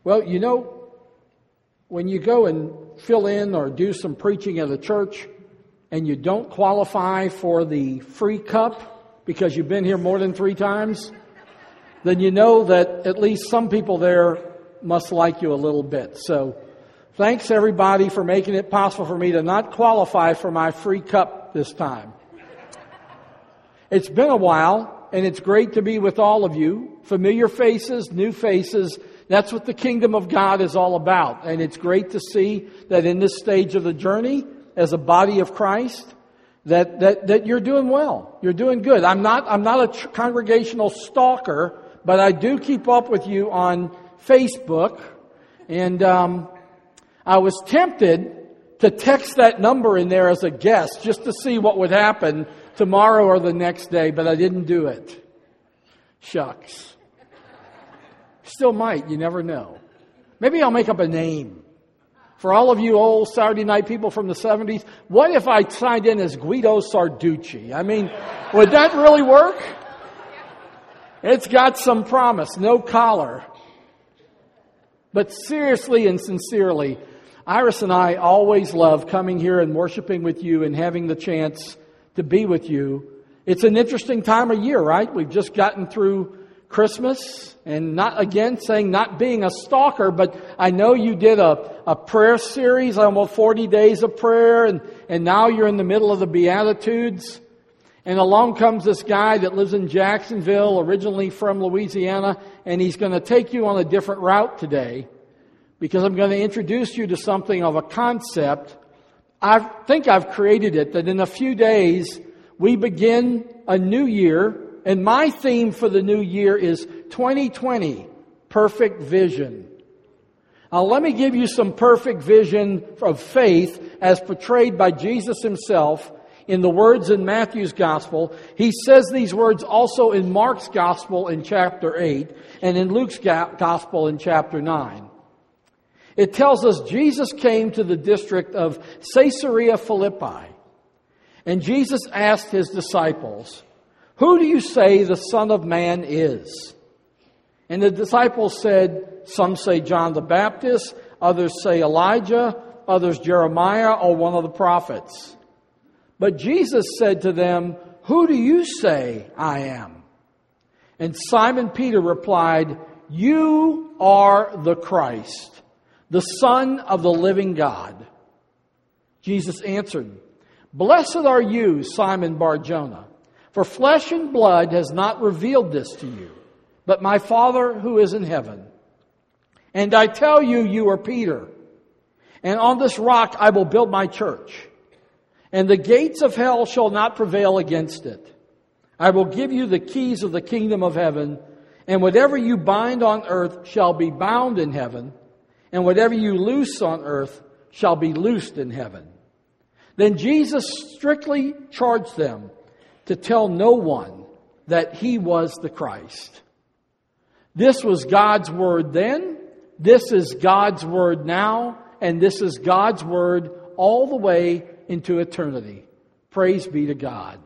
Well, when you go and fill in or do some preaching at a church and you don't qualify for the free cup because you've been here more than 3 times, then you know that at least some people there must like you a little bit. So thanks everybody for making it possible for me to not qualify for my free cup this time. It's been a while, and it's great to be with all of you. Familiar faces, new faces. That's what the kingdom of God is all about. And it's great to see that in this stage of the journey, as a body of Christ, that you're doing well. You're doing good. I'm not a congregational stalker, but I do keep up with you on Facebook. And I was tempted to text that number in there as a guest just to see what would happen tomorrow or the next day, but I didn't do it. Shucks. Still might, you never know. Maybe I'll make up a name. For all of you old Saturday night people from the 70s, what if I signed in as Guido Sarducci? I mean, would that really work? It's got some promise, no collar. But seriously and sincerely, Iris and I always love coming here and worshiping with you and having the chance to be with you. It's an interesting time of year, right? We've just gotten through Christmas, and not being a stalker, but I know you did a prayer series, almost 40 days of prayer, and now you're in the middle of the Beatitudes. And along comes this guy that lives in Jacksonville, originally from Louisiana, and he's going to take you on a different route today, because I'm going to introduce you to something of a concept. I think I've created it, that in a few days we begin a new year, and my theme for the new year is 2020, Perfect Vision. Now let me give you some perfect vision of faith as portrayed by Jesus himself in the words in Matthew's Gospel. He says these words also in Mark's Gospel in chapter 8 and in Luke's Gospel in chapter 9. It tells us Jesus came to the district of Caesarea Philippi, and Jesus asked his disciples, "Who do you say the Son of Man is?" And the disciples said, "Some say John the Baptist, others say Elijah, others Jeremiah or one of the prophets." But Jesus said to them, "Who do you say I am?" And Simon Peter replied, "You are the Christ, the Son of the living God." Jesus answered, "Blessed are you, Simon Bar-Jonah, for flesh and blood has not revealed this to you, but my Father who is in heaven. And I tell you, you are Peter, and on this rock I will build my church, and the gates of hell shall not prevail against it. I will give you the keys of the kingdom of heaven, and whatever you bind on earth shall be bound in heaven, and whatever you loose on earth shall be loosed in heaven." Then Jesus strictly charged them to tell no one that he was the Christ. This was God's word then, this is God's word now, and this is God's word all the way into eternity. Praise be to God.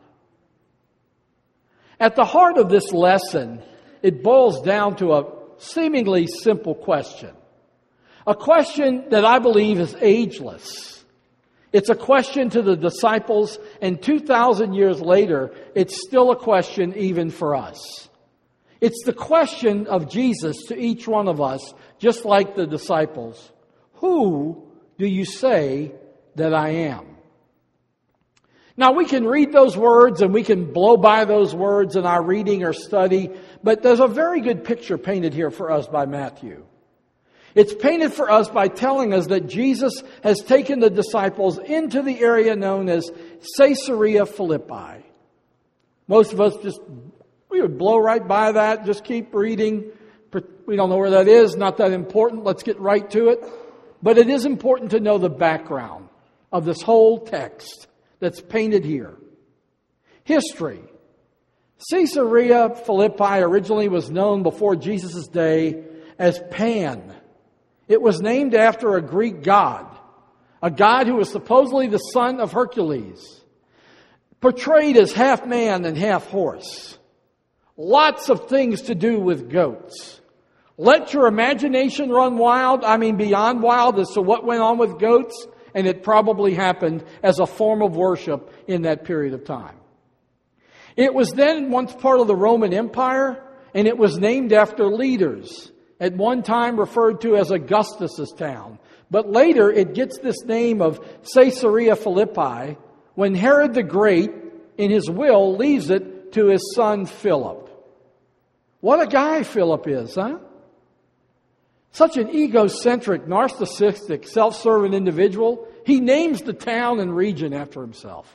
At the heart of this lesson, it boils down to a seemingly simple question. A question that I believe is ageless. It's a question to the disciples, and 2,000 years later, it's still a question even for us. It's the question of Jesus to each one of us, just like the disciples. Who do you say that I am? Now, we can read those words and we can blow by those words in our reading or study, but there's a very good picture painted here for us by Matthew. It's painted for us by telling us that Jesus has taken the disciples into the area known as Caesarea Philippi. Most of us we would blow right by that, just keep reading. We don't know where that is, not that important. Let's get right to it. But it is important to know the background of this whole text that's painted here. History. Caesarea Philippi originally was known before Jesus' day as Pan. It was named after a Greek god, a god who was supposedly the son of Hercules, portrayed as half man and half horse. Lots of things to do with goats. Let your imagination run wild, beyond wild, as to what went on with goats, and it probably happened as a form of worship in that period of time. It was then once part of the Roman Empire, and it was named after leaders, at one time referred to as Augustus's town. But later it gets this name of Caesarea Philippi when Herod the Great, in his will, leaves it to his son Philip. What a guy Philip is, huh? Such an egocentric, narcissistic, self-serving individual. He names the town and region after himself.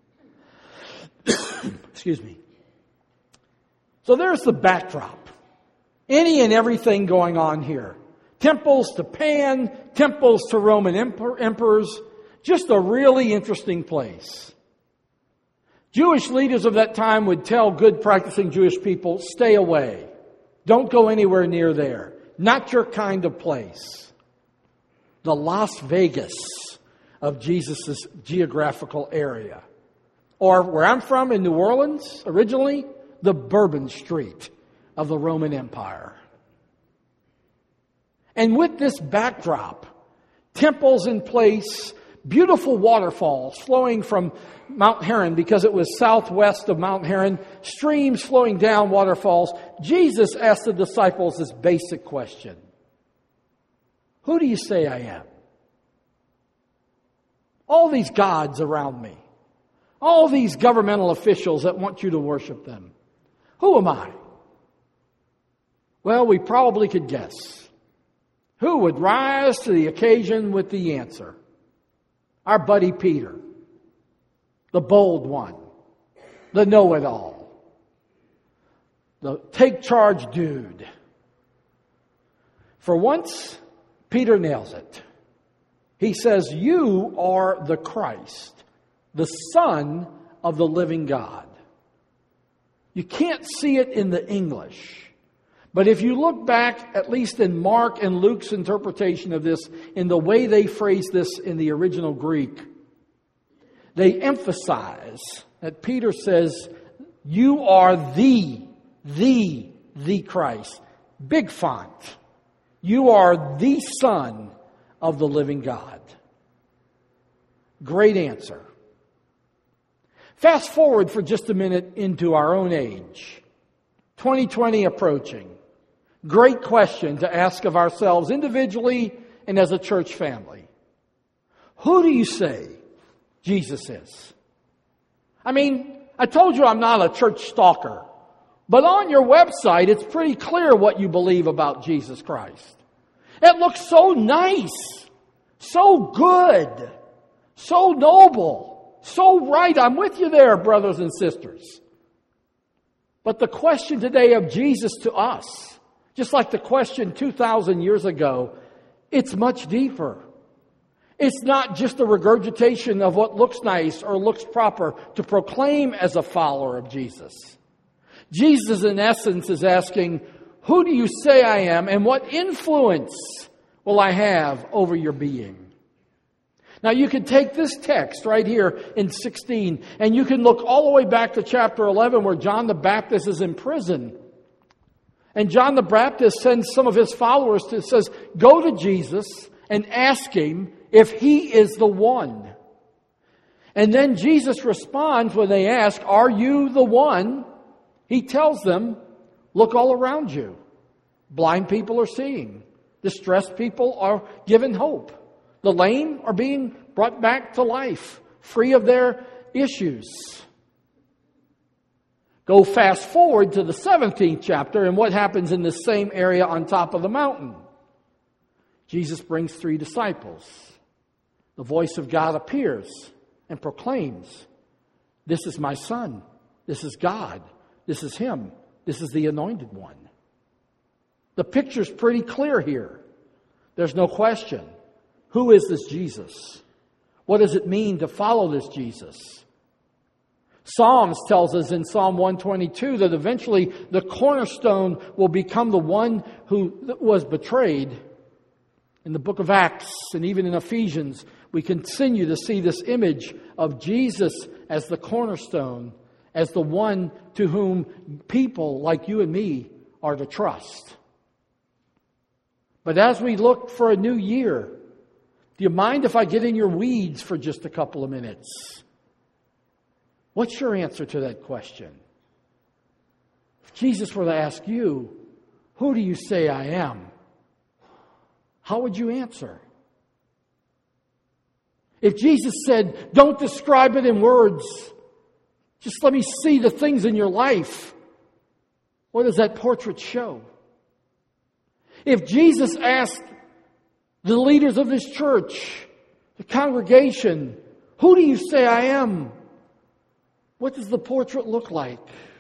Excuse me. So there's the backdrop. Any and everything going on here. Temples to Pan, temples to Roman emperors. Just a really interesting place. Jewish leaders of that time would tell good practicing Jewish people, stay away. Don't go anywhere near there. Not your kind of place. The Las Vegas of Jesus' geographical area. Or where I'm from in New Orleans, originally, the Bourbon Street of the Roman Empire. And with this backdrop, temples in place, beautiful waterfalls flowing from Mount Hermon because it was southwest of Mount Hermon, streams flowing down waterfalls. Jesus asked the disciples this basic question. Who do you say I am? All these gods around me. All these governmental officials that want you to worship them. Who am I? Well, we probably could guess. Who would rise to the occasion with the answer? Our buddy Peter, the bold one, the know-it-all, the take-charge dude. For once, Peter nails it. He says, you are the Christ, the Son of the living God. You can't see it in the English. But if you look back, at least in Mark and Luke's interpretation of this, in the way they phrase this in the original Greek, they emphasize that Peter says, you are the Christ. Big font. You are the Son of the living God. Great answer. Fast forward for just a minute into our own age. 2020 approaching. Great question to ask of ourselves individually and as a church family. Who do you say Jesus is? I told you I'm not a church stalker. But on your website, it's pretty clear what you believe about Jesus Christ. It looks so nice, so good, so noble, so right. I'm with you there, brothers and sisters. But the question today of Jesus to us, just like the question 2,000 years ago, it's much deeper. It's not just a regurgitation of what looks nice or looks proper to proclaim as a follower of Jesus. Jesus, in essence, is asking, who do you say I am, and what influence will I have over your being? Now, you can take this text right here in 16, and you can look all the way back to chapter 11 where John the Baptist is in prison. And John the Baptist sends some of his followers says, go to Jesus and ask him if he is the one. And then Jesus responds when they ask, are you the one? He tells them, look all around you. Blind people are seeing. Distressed people are given hope. The lame are being brought back to life, free of their issues. Go fast forward to the 17th chapter and what happens in the same area on top of the mountain. Jesus brings 3 disciples. The voice of God appears and proclaims, this is my Son. This is God. This is Him. This is the Anointed One. The picture's pretty clear here. There's no question. Who is this Jesus? What does it mean to follow this Jesus? Psalms tells us in Psalm 122 that eventually the cornerstone will become the one who was betrayed. In the book of Acts and even in Ephesians, we continue to see this image of Jesus as the cornerstone, as the one to whom people like you and me are to trust. But as we look for a new year, do you mind if I get in your weeds for just a couple of minutes? What's your answer to that question? If Jesus were to ask you, who do you say I am? How would you answer? If Jesus said, don't describe it in words, just let me see the things in your life, what does that portrait show? If Jesus asked the leaders of this church, the congregation, who do you say I am? What does the portrait look like?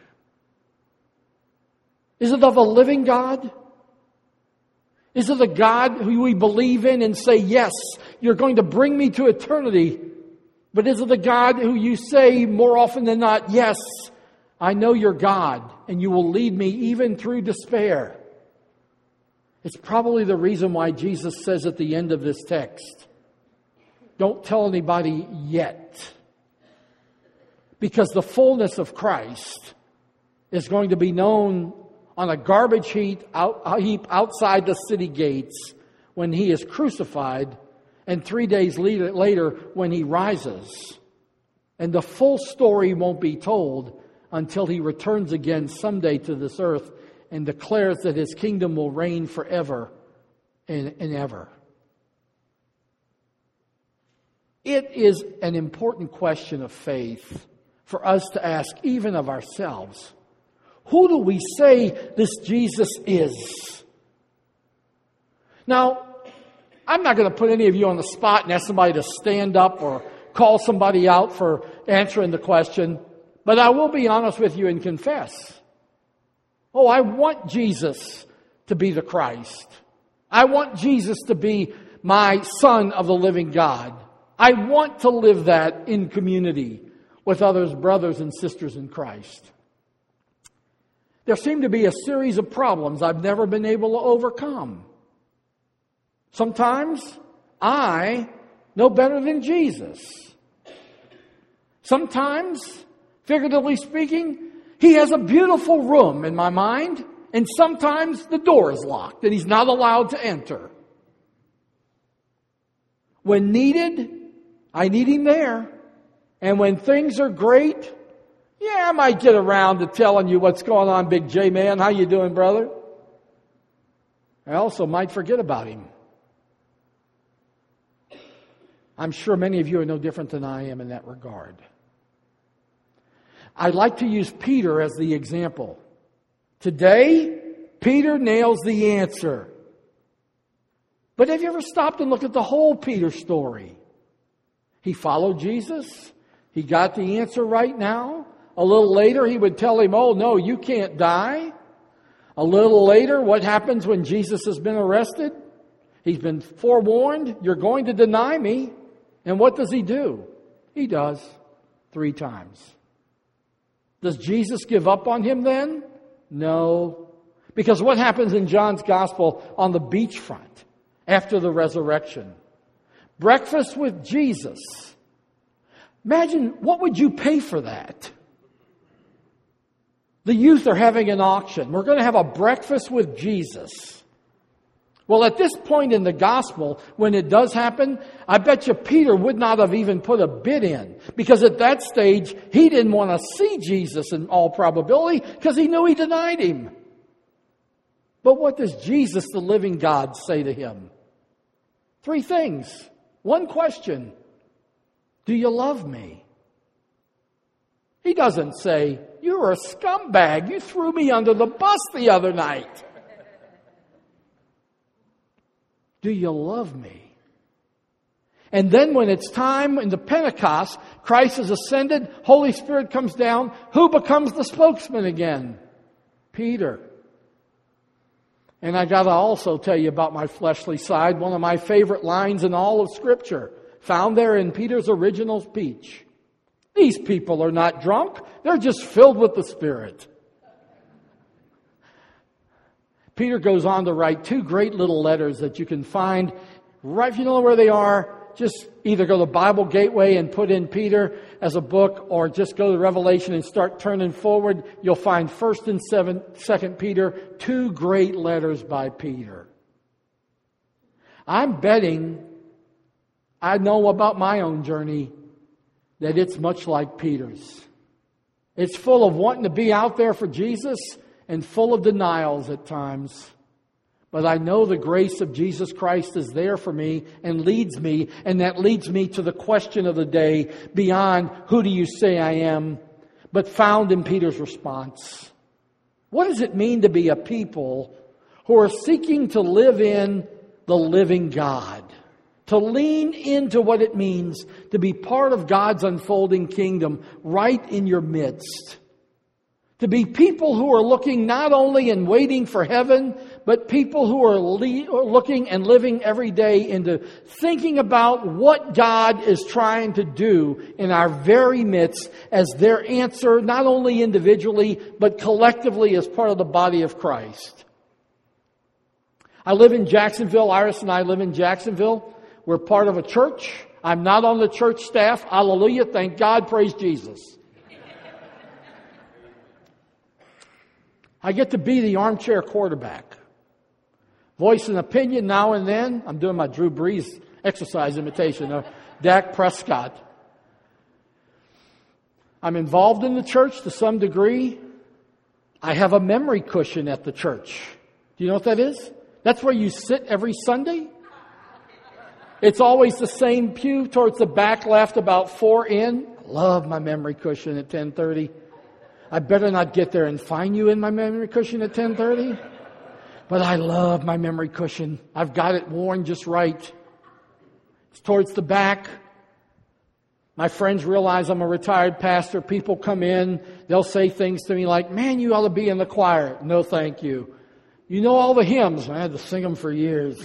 Is it of a living God? Is it a God who we believe in and say, yes, you're going to bring me to eternity? But is it a God who you say more often than not, yes, I know you're God and you will lead me even through despair? It's probably the reason why Jesus says at the end of this text, don't tell anybody yet. Because the fullness of Christ is going to be known on a garbage heap outside the city gates when He is crucified, and 3 days later when He rises. And the full story won't be told until He returns again someday to this earth and declares that His kingdom will reign forever and ever. It is an important question of faith for us to ask even of ourselves. Who do we say this Jesus is? Now, I'm not going to put any of you on the spot and ask somebody to stand up or call somebody out for answering the question, but I will be honest with you and confess. Oh, I want Jesus to be the Christ. I want Jesus to be my Son of the living God. I want to live that in community with others, brothers and sisters in Christ. There seem to be a series of problems I've never been able to overcome. Sometimes I know better than Jesus. Sometimes, figuratively speaking, He has a beautiful room in my mind, and sometimes the door is locked and He's not allowed to enter. When needed, I need Him there. And when things are great, yeah, I might get around to telling you what's going on, Big J man. How you doing, brother? I also might forget about Him. I'm sure many of you are no different than I am in that regard. I'd like to use Peter as the example. Today, Peter nails the answer. But have you ever stopped and looked at the whole Peter story? He followed Jesus. He got the answer right now. A little later, he would tell him, oh, no, you can't die. A little later, what happens when Jesus has been arrested? He's been forewarned, you're going to deny me. And what does he do? He does 3 times. Does Jesus give up on him then? No. Because what happens in John's Gospel on the beachfront after the resurrection? Breakfast with Jesus. Imagine, what would you pay for that? The youth are having an auction. We're going to have a breakfast with Jesus. Well, at this point in the gospel, when it does happen, I bet you Peter would not have even put a bid in. Because at that stage, he didn't want to see Jesus in all probability because he knew he denied him. But what does Jesus, the living God, say to him? 3 things. 1 question. Do you love me? He doesn't say, you're a scumbag. You threw me under the bus the other night. Do you love me? And then when it's time in the Pentecost, Christ is ascended, Holy Spirit comes down. Who becomes the spokesman again? Peter. And I got to also tell you about my fleshly side. One of my favorite lines in all of Scripture, found there in Peter's original speech. These people are not drunk. They're just filled with the Spirit. Peter goes on to write 2 great little letters that you can find right, if you know where they are, just either go to Bible Gateway and put in Peter as a book, or just go to Revelation and start turning forward. You'll find 1st and 2nd Peter, 2 great letters by Peter. I'm betting, I know about my own journey, that it's much like Peter's. It's full of wanting to be out there for Jesus and full of denials at times. But I know the grace of Jesus Christ is there for me and leads me. And that leads me to the question of the day, beyond who do you say I am, but found in Peter's response. What does it mean to be a people who are seeking to live in the living God? To lean into what it means to be part of God's unfolding kingdom right in your midst. To be people who are looking not only and waiting for heaven, but people who are looking and living every day into thinking about what God is trying to do in our very midst as their answer, not only individually, but collectively as part of the body of Christ. I live in Jacksonville. Iris and I live in Jacksonville. We're part of a church. I'm not on the church staff. Hallelujah. Thank God. Praise Jesus. I get to be the armchair quarterback. Voice an opinion now and then. I'm doing my Drew Brees exercise imitation of Dak Prescott. I'm involved in the church to some degree. I have a memory cushion at the church. Do you know what that is? That's where you sit every Sunday. It's always the same pew towards the back left, about 4 in. I love my memory cushion at 10:30. I better not get there and find you in my memory cushion at 10:30. But I love my memory cushion. I've got it worn just right. It's towards the back. My friends realize I'm a retired pastor. People come in. They'll say things to me like, man, you ought to be in the choir. No, thank you. You know all the hymns. I had to sing them for years.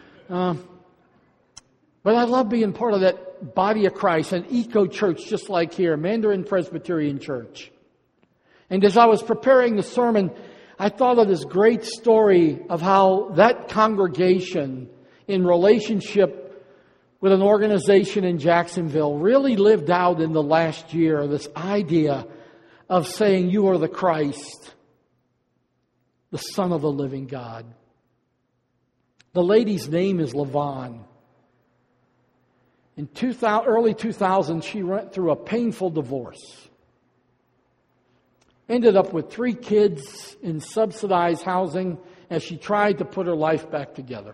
But I love being part of that body of Christ, an eco church just like here, Mandarin Presbyterian Church. And as I was preparing the sermon, I thought of this great story of how that congregation, in relationship with an organization in Jacksonville, really lived out in the last year this idea of saying, you are the Christ, the Son of the living God. The lady's name is LaVon. In early 2000, she went through a painful divorce. Ended up with 3 kids in subsidized housing as she tried to put her life back together.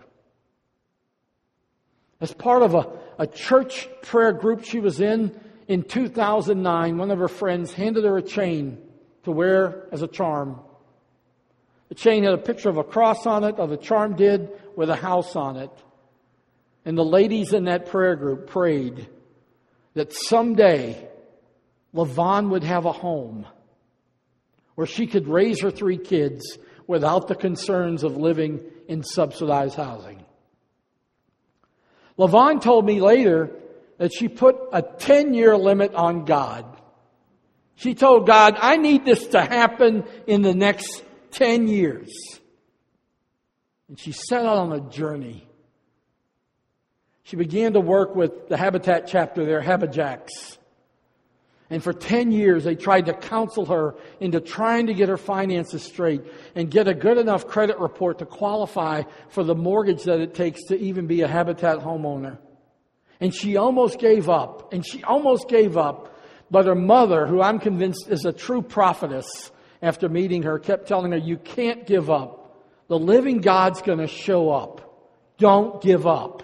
As part of a church prayer group she was in 2009, one of her friends handed her a chain to wear as a charm. The chain had a picture of a cross on it, or the charm did, with a house on it. And the ladies in that prayer group prayed that someday LaVon would have a home where she could raise her 3 kids without the concerns of living in subsidized housing. LaVon told me later that she put a 10-year limit on God. She told God, I need this to happen in the next 10 years. And she set out on a journey. She began to work with the Habitat chapter there, Habajacks. And for 10 years, they tried to counsel her into trying to get her finances straight and get a good enough credit report to qualify for the mortgage that it takes to even be a Habitat homeowner. And she almost gave up. But her mother, who I'm convinced is a true prophetess after meeting her, kept telling her, you can't give up. The living God's going to show up. Don't give up.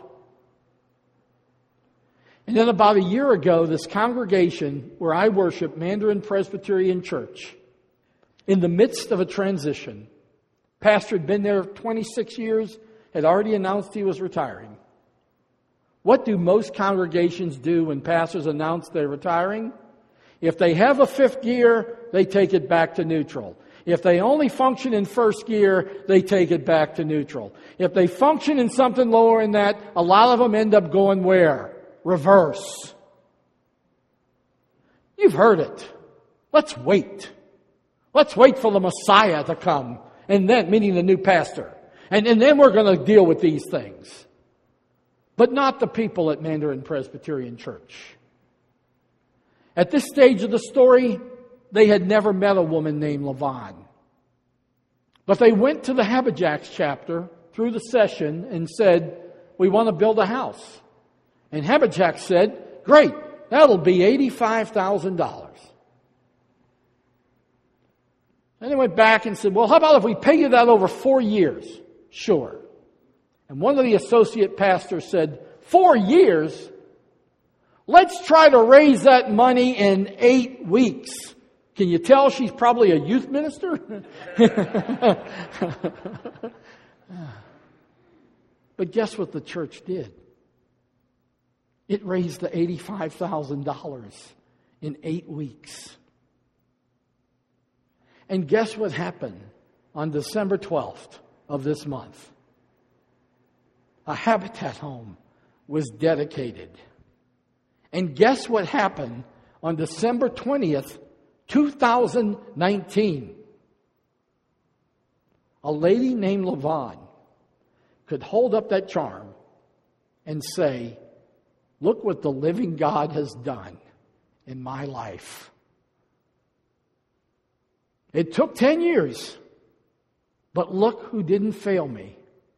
And then about a year ago, this congregation where I worship, Mandarin Presbyterian Church, in the midst of a transition, pastor had been there 26 years, had already announced he was retiring. What do most congregations do when pastors announce they're retiring? If they have a 5th gear, they take it back to neutral. If they only function in 1st gear, they take it back to neutral. If they function in something lower than that, a lot of them end up going where? Reverse. You've heard it. Let's wait. Let's wait for the Messiah to come. And then, meaning the new pastor. And then we're going to deal with these things. But not the people at Mandarin Presbyterian Church. At this stage of the story, they had never met a woman named LaVon. But they went to the Habajacks chapter through the session and said, we want to build a house. And Habakkuk said, great, that'll be $85,000. And they went back and said, well, how about if we pay you that over 4 years? Sure. And one of the associate pastors said, 4 years? Let's try to raise that money in 8 weeks. Can you tell she's probably a youth minister? But guess what the church did? It raised the $85,000 in 8 weeks. And guess what happened on December 12th of this month? A Habitat home was dedicated. And guess what happened on December 20th, 2019? A lady named Levon could hold up that charm and say, look what the living God has done in my life. It took 10 years, but look who didn't fail me.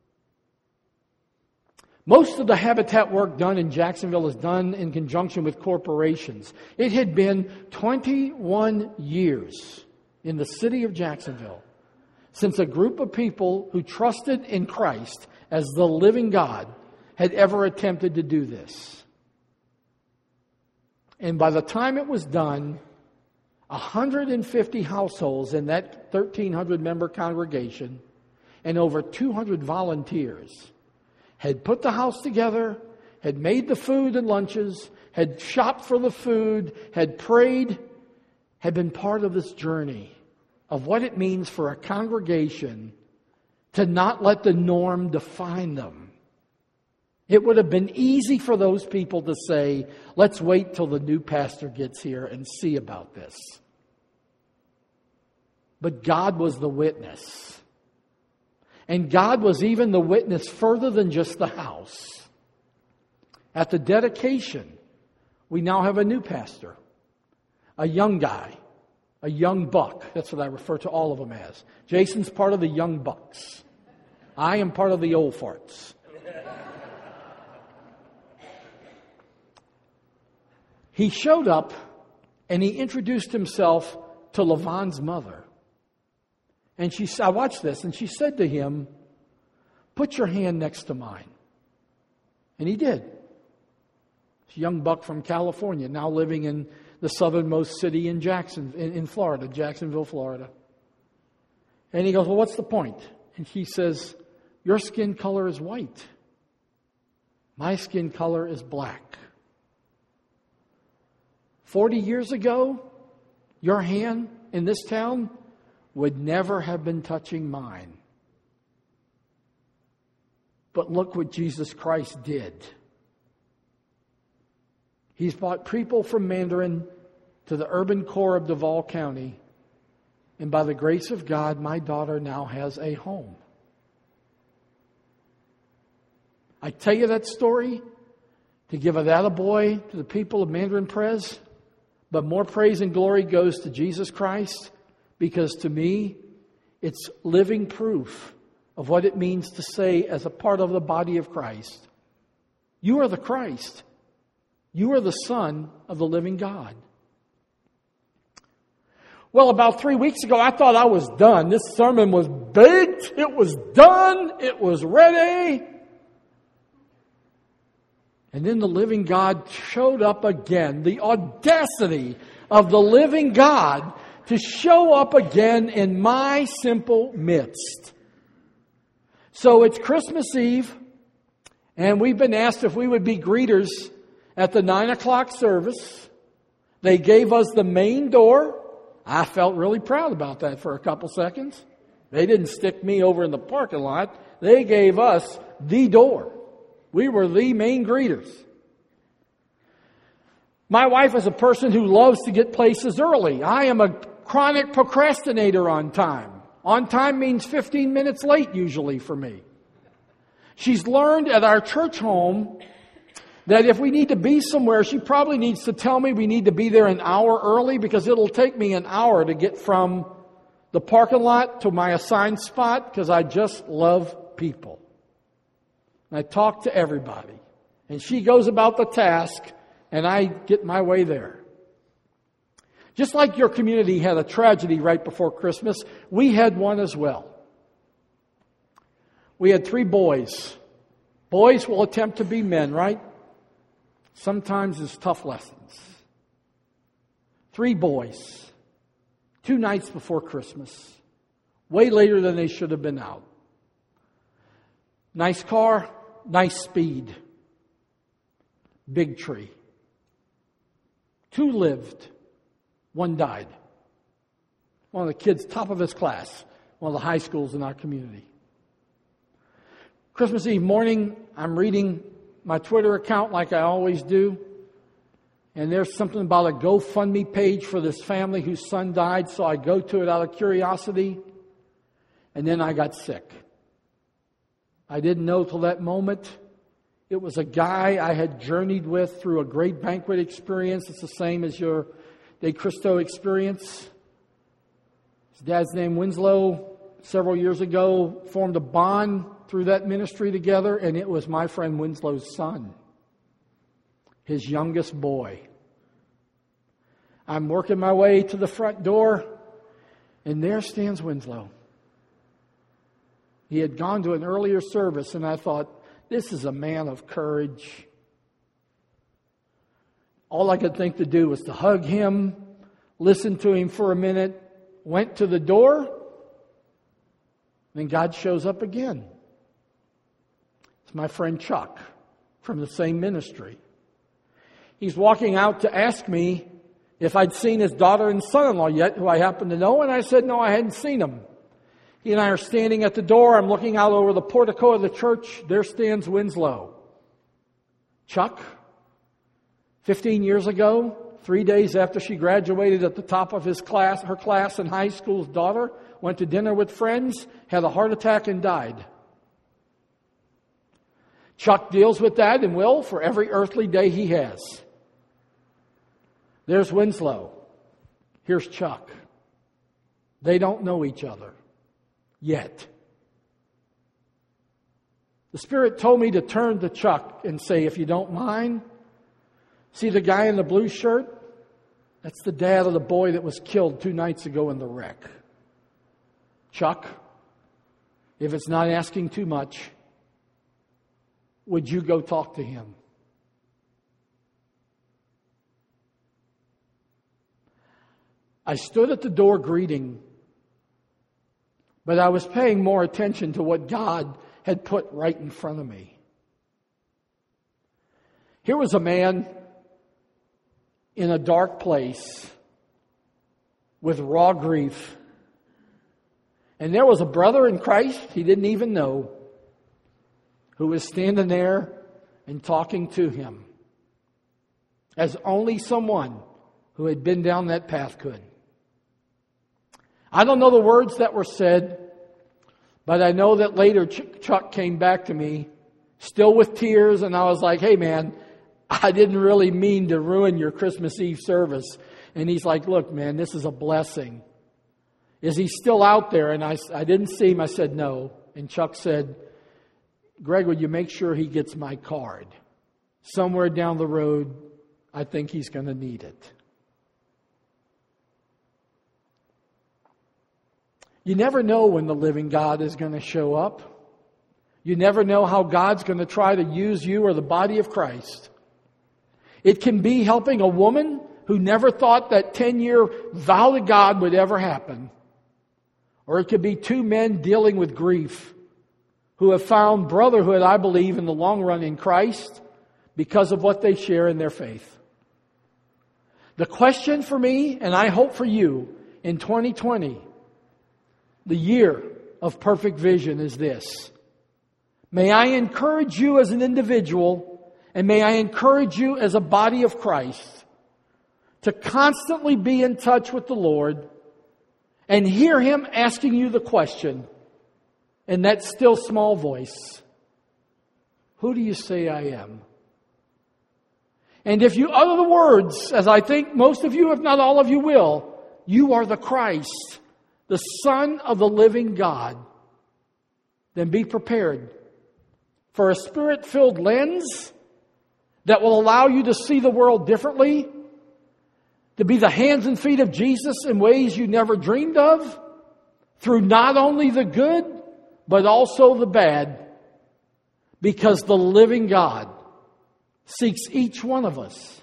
Most of the Habitat work done in Jacksonville is done in conjunction with corporations. It had been 21 years in the city of Jacksonville since a group of people who trusted in Christ as the living God had ever attempted to do this. And by the time it was done, 150 households in that 1,300-member congregation and over 200 volunteers had put the house together, had made the food and lunches, had shopped for the food, had prayed, had been part of this journey of what it means for a congregation to not let the norm define them. It would have been easy for those people to say, let's wait till the new pastor gets here and see about this. But God was the witness. And God was even the witness further than just the house. At the dedication, we now have a new pastor, a young guy, a young buck. That's what I refer to all of them as. Jason's part of the young bucks. I am part of the old farts. He showed up and he introduced himself to Levon's mother. And I watched this, and she said to him, put your hand next to mine. And he did. This young buck from California, now living in the southernmost city in Florida, Jacksonville, Florida. And he goes, well, what's the point? And he says, your skin color is white. My skin color is black. 40 years ago, your hand in this town would never have been touching mine. But look what Jesus Christ did. He's brought people from Mandarin to the urban core of Duval County. And by the grace of God, my daughter now has a home. I tell you that story to give a attaboy to the people of Mandarin Pres. But more praise and glory goes to Jesus Christ. Because to me, it's living proof of what it means to say as a part of the body of Christ, you are the Christ. You are the Son of the living God. Well, about 3 weeks ago, I thought I was done. This sermon was baked. It was done. It was ready. And then the living God showed up again. The audacity of the living God to show up again in my simple midst. So it's Christmas Eve, and we've been asked if we would be greeters at the 9 o'clock service. They gave us the main door. I felt really proud about that for a couple seconds. They didn't stick me over in the parking lot. They gave us the door. We were the main greeters. My wife is a person who loves to get places early. I am a chronic procrastinator on time. On time means 15 minutes late usually for me. She's learned at our church home that if we need to be somewhere, she probably needs to tell me we need to be there an hour early because it'll take me an hour to get from the parking lot to my assigned spot because I just love people. and I talk to everybody. And she goes about the task, and I get my way there. Just like your community had a tragedy right before Christmas, we had one as well. We had 3 boys. Boys will attempt to be men, right? Sometimes it's tough lessons. 3 boys. 2 nights before Christmas. Way later than they should have been out. Nice car, nice speed. Big tree. 2 lived. 1 died. One of the kids, top of his class. One of the high schools in our community. Christmas Eve morning, I'm reading my Twitter account like I always do. And there's something about a GoFundMe page for this family whose son died. So I go to it out of curiosity. And then I got sick. I didn't know till that moment. It was a guy I had journeyed with through a great banquet experience. It's the same as your De Cristo experience. His dad's name Winslow. Several years ago, formed a bond through that ministry together, and it was my friend Winslow's son, his youngest boy. I'm working my way to the front door, and there stands Winslow. He had gone to an earlier service, and I thought, this is a man of courage. All I could think to do was to hug him, listen to him for a minute, went to the door. Then God shows up again. It's my friend Chuck from the same ministry. He's walking out to ask me if I'd seen his daughter and son-in-law yet, who I happen to know, and I said no, I hadn't seen them. He and I are standing at the door. I'm looking out over the portico of the church. There stands Winslow. Chuck, 15 years ago, 3 days after she graduated at the top of her class in high school's daughter, went to dinner with friends, had a heart attack and died. Chuck deals with that and will for every earthly day he has. There's Winslow. Here's Chuck. They don't know each other yet. The Spirit told me to turn to Chuck and say, if you don't mind, see the guy in the blue shirt? That's the dad of the boy that was killed 2 nights ago in the wreck. Chuck, if it's not asking too much, would you go talk to him? I stood at the door greeting, but I was paying more attention to what God had put right in front of me. Here was a man in a dark place with raw grief. And there was a brother in Christ he didn't even know who was standing there and talking to him as only someone who had been down that path could. I don't know the words that were said, but I know that later Chuck came back to me, still with tears, and I was like, hey man, I didn't really mean to ruin your Christmas Eve service. And he's like, look man, this is a blessing. Is he still out there? And I didn't see him. I said, no. And Chuck said, Greg, would you make sure he gets my card? Somewhere down the road, I think he's going to need it. You never know when the living God is going to show up. You never know how God's going to try to use you or the body of Christ. It can be helping a woman who never thought that 10-year vow to God would ever happen. Or it could be 2 men dealing with grief who have found brotherhood, I believe, in the long run in Christ because of what they share in their faith. The question for me, and I hope for you, in 2020, the year of perfect vision, is this. May I encourage you as an individual, and may I encourage you as a body of Christ to constantly be in touch with the Lord and hear Him asking you the question in that still small voice. Who do you say I am? And if you utter the words, as I think most of you, if not all of you will, you are the Christ, the Son of the living God, then be prepared for a Spirit-filled lens that will allow you to see the world differently, to be the hands and feet of Jesus in ways you never dreamed of, through not only the good, but also the bad, because the living God seeks each one of us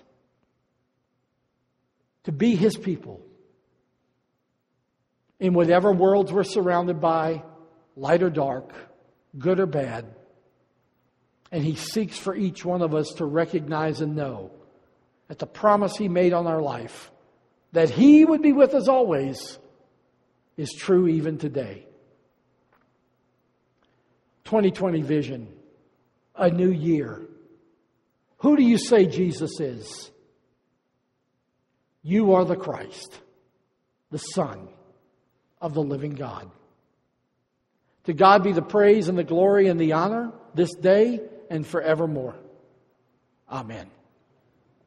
to be His people in whatever worlds we're surrounded by, light or dark, good or bad. And He seeks for each one of us to recognize and know that the promise He made on our life, that He would be with us always, is true even today. 2020 vision, a new year. Who do you say Jesus is? You are the Christ, the Son of the living God. To God be the praise and the glory and the honor this day and forevermore. Amen.